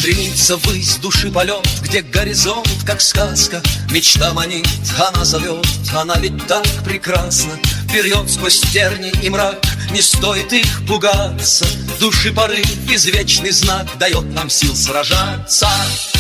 Стремится ввысь души полет, где горизонт, как сказка. Мечта манит, она зовет, она ведь так прекрасна. Вперед сквозь терни и мрак, не стоит их пугаться. Души порыв, извечный знак, дает нам сил сражаться.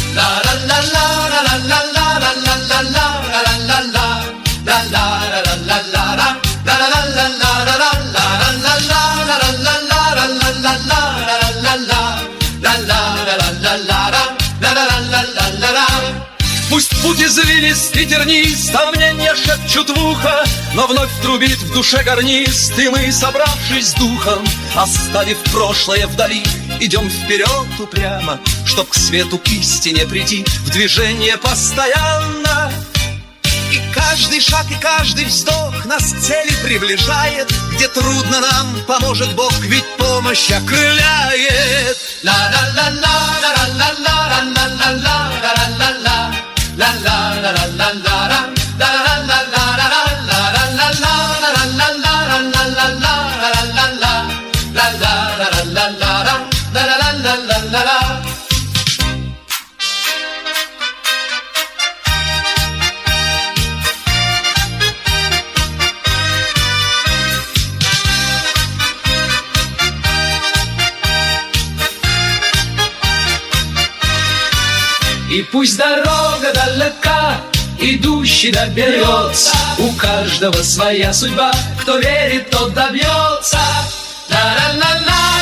Пусть путь извилист и тернист, а мне не шепчут в ухо, но вновь трубит в душе гарнист, и мы, собравшись с духом, оставив прошлое вдали, идем вперед упрямо, чтоб к свету, к истине прийти, в движение постоянно. И каждый шаг, и каждый вздох нас к цели приближает, где трудно нам поможет Бог, ведь помощь окрыляет. И пусть дорога далека, идущий доберется, у каждого своя судьба, кто верит, тот добьется. Ла-ла-ла-ла.